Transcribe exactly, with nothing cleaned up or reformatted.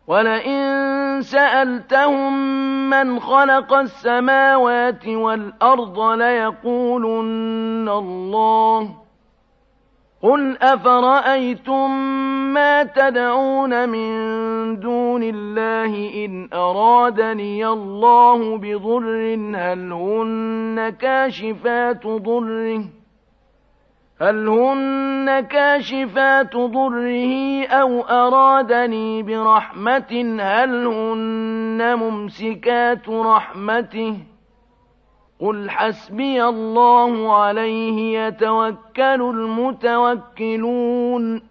وَلَئِن سَأَلْتَهُم مَّنْ خَلَقَ السَّمَاوَاتِ وَالْأَرْضَ لَيَقُولُنَّ اللَّهُ ۚ قُلْ أَفَرَأَيْتُم مَّا تَدْعُونَ مِن دُونِ اللَّهِ إِنْ أَرَادَنِيَ اللَّهُ بِضُرٍّ هَلْ هُنَّ كَاشِفَاتُ ضُرِّهِ هل هن كاشفات ضره أو أرادني برحمة هل هن ممسكات رحمته قل حسبي الله عليه يتوكل المتوكلون